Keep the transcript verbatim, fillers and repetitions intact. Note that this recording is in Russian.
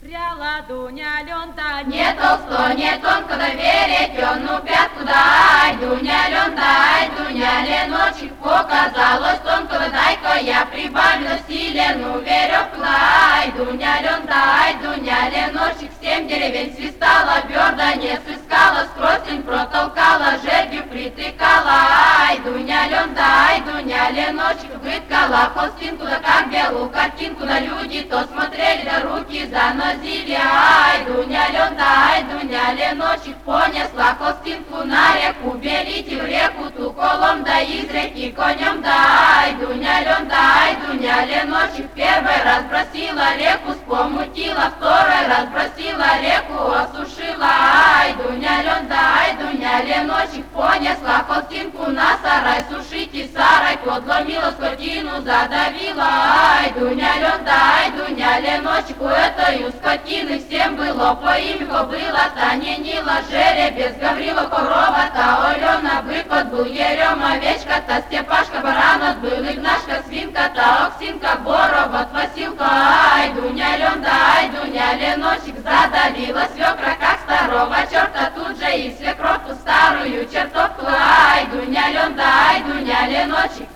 Встряла Дуня Лёнта, не толсто, не тонко доверить, он ну пятку дай, Дуня Лен, дай, Дуня Леночек, показалось тонко, дай-ка я прибавила стиля, ну веревку дай, Дуня Лен, дай, Дуня Леночек, семь деревень свистала, берда не сыскала, скросень протолкала, жердью притыкала, ай, Дуня Лен, дай, Дуня Леночек, выткала холстинку, да как белую картинку, да люди то смотрели, да руки занозили, ай, Дуня Лен, дай, Дуня Леночек, понесла холстинку на реку, белите в реку, ту колом, да из реки конем, дай, Дуня Лен, дай, Дуня Леночек, первый раз бросила реку, спомутила, второй раз бросила реку, осушила, ай, Дуня Лен, дай, Дуня Леночек, понесла холстинку на сарай, сушите сарай, подломила скотину, задавила, ай, Дуня Лен, дай, Дуня Леночек, у этой скотины всем было по имени, было Таненила, жеребец, Гаврила, корова, та Олена, бык был Ерема, овечка, та Степашка, баран был Игнашка, свинка, та Оксинка, Борова, Василка, ай, Дуня Лен, дай, Дуня Леночек, задавила свекра, как старого черта, тут же и свекровку старую чертовку, ай, Дуня Лен, дай, Дуня Леночек,